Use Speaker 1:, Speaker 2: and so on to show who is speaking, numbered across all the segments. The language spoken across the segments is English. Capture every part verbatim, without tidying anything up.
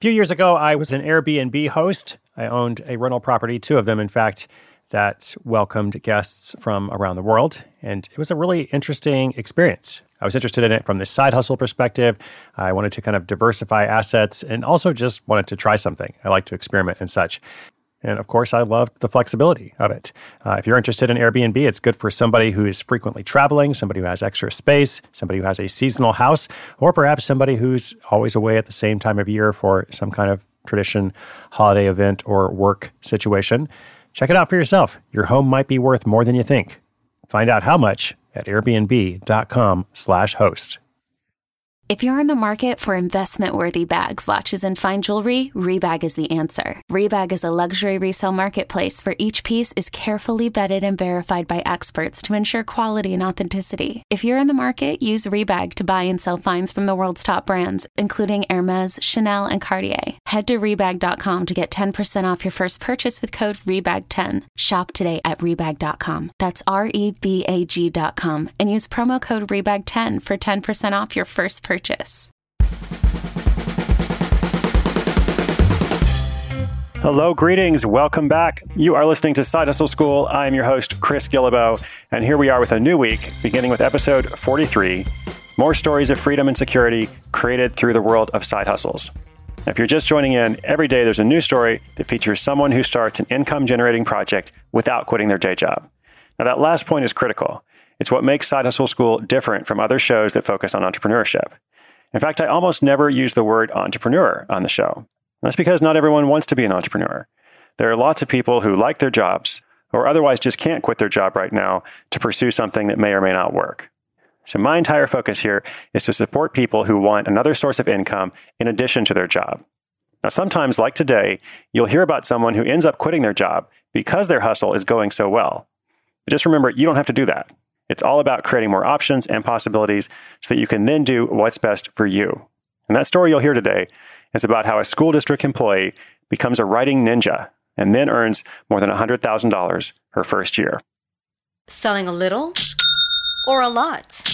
Speaker 1: few years ago, I was an Airbnb host. I owned a rental property, two of them, in fact, that welcomed guests from around the world. And it was a really interesting experience. I was interested in it from the side hustle perspective. I wanted to kind of diversify assets and also just wanted to try something. I like to experiment and such. And of course, I loved the flexibility of it. Uh, if you're interested in Airbnb, it's good for somebody who is frequently traveling, somebody who has extra space, somebody who has a seasonal house, or perhaps somebody who's always away at the same time of year for some kind of tradition, holiday event, or work situation. Check it out for yourself. Your home might be worth more than you think. Find out how much at airbnb.com slash host.
Speaker 2: If you're in the market for investment-worthy bags, watches, and fine jewelry, Rebag is the answer. Rebag is a luxury resale marketplace where each piece is carefully vetted and verified by experts to ensure quality and authenticity. If you're in the market, use Rebag to buy and sell finds from the world's top brands, including Hermes, Chanel, and Cartier. Head to Rebag dot com to get ten percent off your first purchase with code rebag ten. Shop today at Rebag dot com. That's R E B A G dot com. And use promo code rebag ten for ten percent off your first purchase. Purchase.
Speaker 1: Hello, greetings. Welcome back. You are listening to Side Hustle School. I'm your host, Chris Guillebeau, and here we are with a new week, beginning with episode forty-three, more stories of freedom and security created through the world of side hustles. If you're just joining in, every day there's a new story that features someone who starts an income-generating project without quitting their day job. Now, that last point is critical. It's what makes Side Hustle School different from other shows that focus on entrepreneurship. In fact, I almost never use the word entrepreneur on the show. That's because not everyone wants to be an entrepreneur. There are lots of people who like their jobs or otherwise just can't quit their job right now to pursue something that may or may not work. So my entire focus here is to support people who want another source of income in addition to their job. Now, sometimes, like today, you'll hear about someone who ends up quitting their job because their hustle is going so well. But just remember, you don't have to do that. It's all about creating more options and possibilities so that you can then do what's best for you. And that story you'll hear today is about how a school district employee becomes a writing ninja and then earns more than one hundred thousand dollars her first year.
Speaker 3: Selling a little or a lot?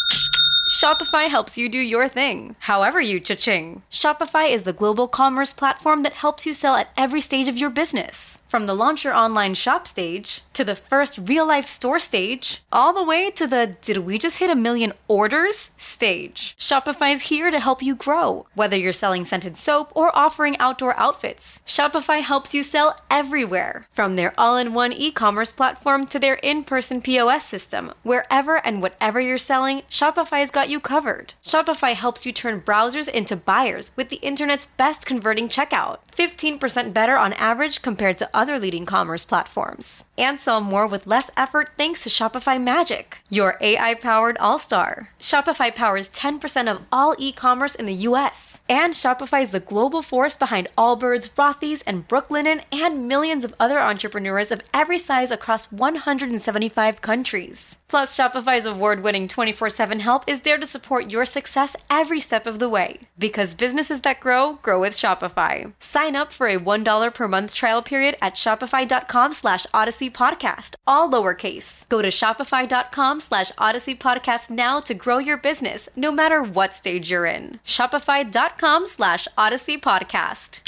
Speaker 3: Shopify helps you do your thing, however you cha-ching. Shopify is the global commerce platform that helps you sell at every stage of your business. From the launch your online shop stage, to the first real-life store stage, all the way to the did we just hit a million orders stage. Shopify is here to help you grow. Whether you're selling scented soap or offering outdoor outfits, Shopify helps you sell everywhere. From their all-in-one e-commerce platform to their in-person P O S system, wherever and whatever you're selling, Shopify's got you covered. Shopify helps you turn browsers into buyers with the internet's best converting checkout. fifteen percent better on average compared to other leading commerce platforms. And sell more with less effort thanks to Shopify Magic, your A I-powered all-star. Shopify powers ten percent of all e-commerce in the U S. And Shopify is the global force behind Allbirds, Rothy's, and Brooklinen, and millions of other entrepreneurs of every size across one hundred seventy-five countries. Plus, Shopify's award-winning twenty-four seven help is there to support your success every step of the way. Because businesses that grow, grow with Shopify. Sign up for a one dollar per month trial period at shopify.com slash Odyssey Podcast, all lowercase. Go to shopify.com slash Odyssey Podcast now to grow your business, no matter what stage you're in. Shopify.com slash Odyssey Podcast.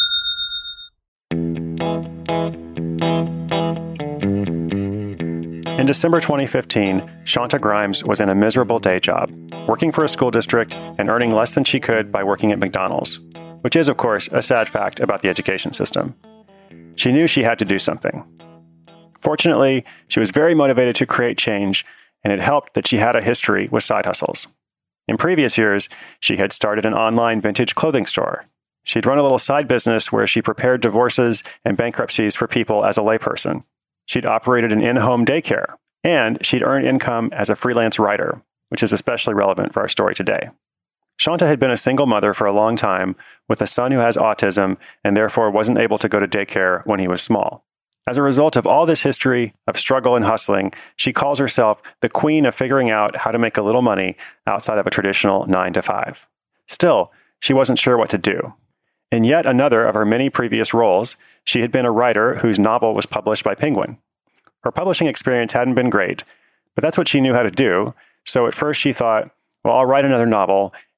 Speaker 1: In December twenty fifteen, Shanta Grimes was in a miserable day job, working for a school district and earning less than she could by working at McDonald's, which is, of course, a sad fact about the education system. She knew she had to do something. Fortunately, she was very motivated to create change, and it helped that she had a history with side hustles. In previous years, she had started an online vintage clothing store. She'd run a little side business where she prepared divorces and bankruptcies for people as a layperson. She'd operated an in-home daycare, and she'd earned income as a freelance writer, which is especially relevant for our story today. Shanta had been a single mother for a long time with a son who has autism and therefore wasn't able to go to daycare when he was small. As a result of all this history of struggle and hustling, she calls herself the queen of figuring out how to make a little money outside of a traditional nine to five. Still, she wasn't sure what to do. In yet another of her many previous roles, she had been a writer whose novel was published by Penguin. Her publishing experience hadn't been great, but that's what she knew how to do. So at first she thought, well, I'll write another novel,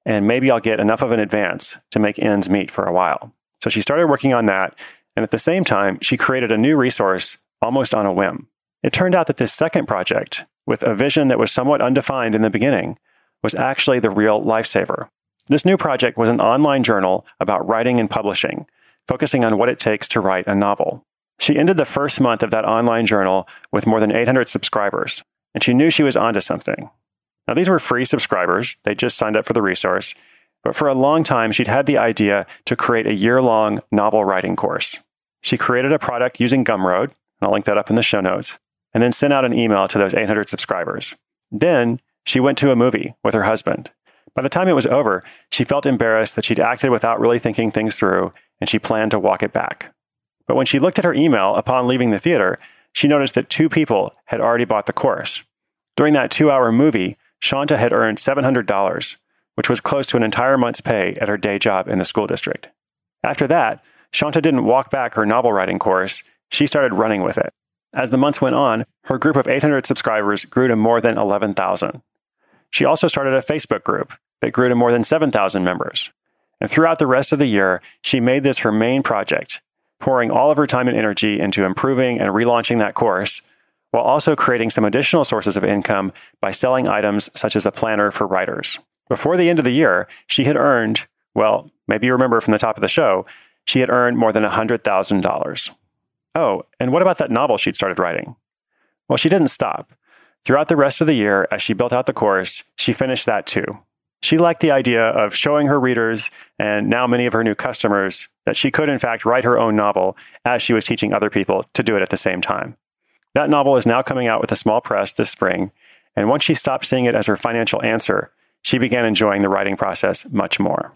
Speaker 1: and maybe I'll get enough of an advance to make ends meet for a while. So she started working on that, and at the same time, she created a new resource almost on a whim. It turned out that this second project, with a vision that was somewhat undefined in the beginning, was actually the real lifesaver. This new project was an online journal about writing and publishing, focusing on what it takes to write a novel. She ended the first month of that online journal with more than eight hundred subscribers, and she knew she was onto something. Now, these were free subscribers. They just signed up for the resource. But for a long time, she'd had the idea to create a year-long novel writing course. She created a product using Gumroad, and I'll link that up in the show notes, and then sent out an email to those eight hundred subscribers. Then she went to a movie with her husband. By the time it was over, she felt embarrassed that she'd acted without really thinking things through, and she planned to walk it back. But when she looked at her email upon leaving the theater, she noticed that two people had already bought the course. During that two-hour movie, Shanta had earned seven hundred dollars, which was close to an entire month's pay at her day job in the school district. After that, Shanta didn't walk back her novel writing course, she started running with it. As the months went on, her group of eight hundred subscribers grew to more than eleven thousand. She also started a Facebook group that grew to more than seven thousand members. And throughout the rest of the year, she made this her main project, pouring all of her time and energy into improving and relaunching that course, while also creating some additional sources of income by selling items such as a planner for writers. Before the end of the year, she had earned, well, maybe you remember from the top of the show, she had earned more than one hundred thousand dollars. Oh, and what about that novel she'd started writing? Well, she didn't stop. Throughout the rest of the year, as she built out the course, she finished that too. She liked the idea of showing her readers, and now many of her new customers, that she could in fact write her own novel as she was teaching other people to do it at the same time. That novel is now coming out with a small press this spring, and once she stopped seeing it as her financial answer, she began enjoying the writing process much more.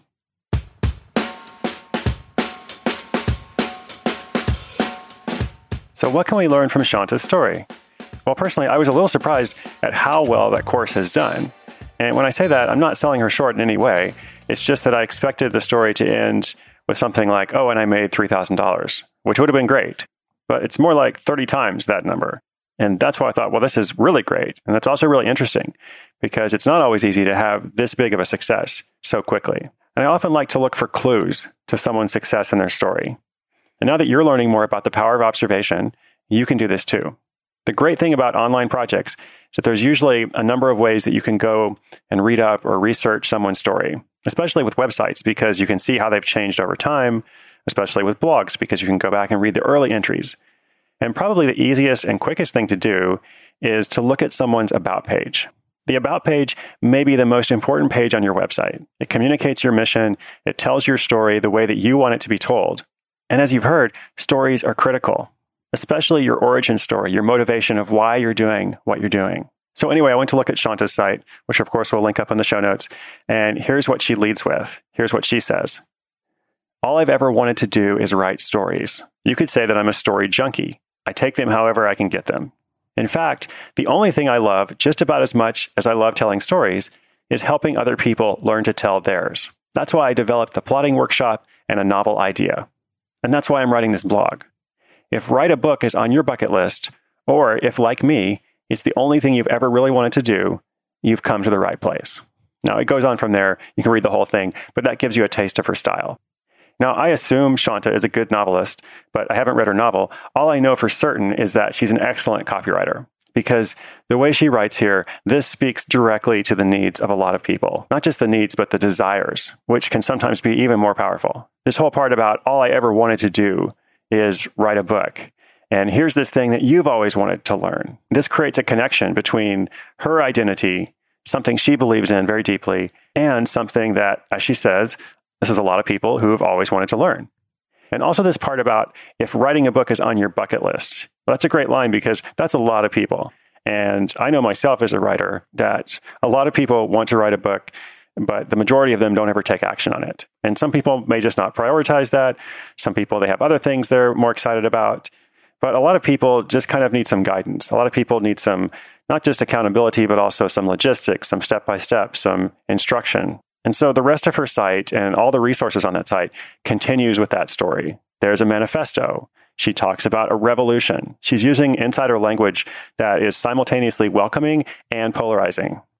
Speaker 1: So what can we learn from Shanta's story? Well, personally, I was a little surprised at how well that course has done. And when I say that, I'm not selling her short in any way. It's just that I expected the story to end with something like, oh, and I made three thousand dollars, which would have been great. But it's more like thirty times that number. And that's why I thought, well, this is really great. And that's also really interesting because it's not always easy to have this big of a success so quickly. And I often like to look for clues to someone's success in their story. And now that you're learning more about the power of observation, you can do this too. The great thing about online projects is that there's usually a number of ways that you can go and read up or research someone's story, especially with websites, because you can see how they've changed over time, especially with blogs, because you can go back and read the early entries. And probably the easiest and quickest thing to do is to look at someone's About page. The About page may be the most important page on your website. It communicates your mission. It tells your story the way that you want it to be told. And as you've heard, stories are critical, especially your origin story, your motivation of why you're doing what you're doing. So anyway, I went to look at Shanta's site, which of course we'll link up in the show notes. And here's what she leads with. Here's what she says. All I've ever wanted to do is write stories. You could say that I'm a story junkie. I take them however I can get them. In fact, the only thing I love just about as much as I love telling stories is helping other people learn to tell theirs. That's why I developed the plotting workshop and a novel idea. And that's why I'm writing this blog. If write a book is on your bucket list, or if, like me, it's the only thing you've ever really wanted to do, you've come to the right place. Now, it goes on from there. You can read the whole thing, but that gives you a taste of her style. Now, I assume Shanta is a good novelist, but I haven't read her novel. All I know for certain is that she's an excellent copywriter, because the way she writes here, this speaks directly to the needs of a lot of people. Not just the needs, but the desires, which can sometimes be even more powerful. This whole part about all I ever wanted to do is write a book. And here's this thing that you've always wanted to learn. This creates a connection between her identity, something she believes in very deeply, and something that, as she says, this is a lot of people who have always wanted to learn. And also this part about if writing a book is on your bucket list. Well, that's a great line because that's a lot of people. And I know myself as a writer that a lot of people want to write a book, but the majority of them don't ever take action on it. And some people may just not prioritize that. Some people, they have other things they're more excited about. But a lot of people just kind of need some guidance. A lot of people need some, not just accountability, but also some logistics, some step-by-step, some instruction. And so the rest of her site and all the resources on that site continues with that story. There's a manifesto. She talks about a revolution. She's using insider language that is simultaneously welcoming and polarizing.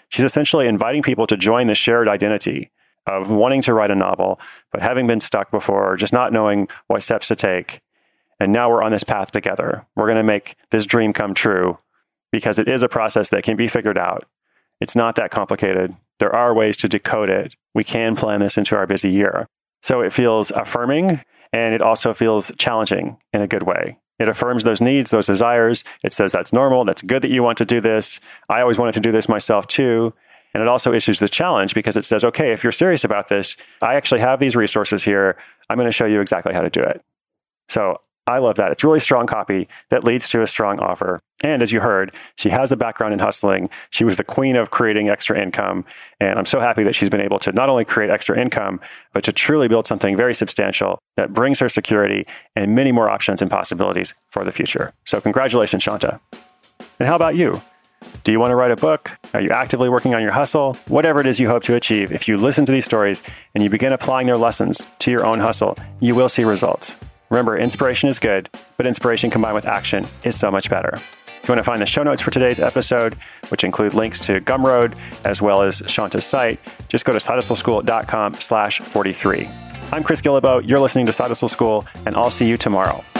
Speaker 1: She's essentially inviting people to join the shared identity of wanting to write a novel, but having been stuck before, just not knowing what steps to take. And now we're on this path together. We're going to make this dream come true because it is a process that can be figured out. It's not that complicated. There are ways to decode it. We can plan this into our busy year. So it feels affirming, and it also feels challenging in a good way. It affirms those needs, those desires. It says that's normal. That's good that you want to do this. I always wanted to do this myself too. And it also issues the challenge because it says, okay, if you're serious about this, I actually have these resources here. I'm going to show you exactly how to do it. So I love that. It's really strong copy that leads to a strong offer. And as you heard, she has the background in hustling. She was the queen of creating extra income. And I'm so happy that she's been able to not only create extra income, but to truly build something very substantial that brings her security and many more options and possibilities for the future. So congratulations, Shanta. And how about you? Do you want to write a book? Are you actively working on your hustle? Whatever it is you hope to achieve, if you listen to these stories and you begin applying their lessons to your own hustle, you will see results. Remember, inspiration is good, but inspiration combined with action is so much better. If you want to find the show notes for today's episode, which include links to Gumroad as well as Shanta's site, just go to sidehustleschool.com slash 43. I'm Chris Guillebeau. You're listening to Side Hustle School, and I'll see you tomorrow.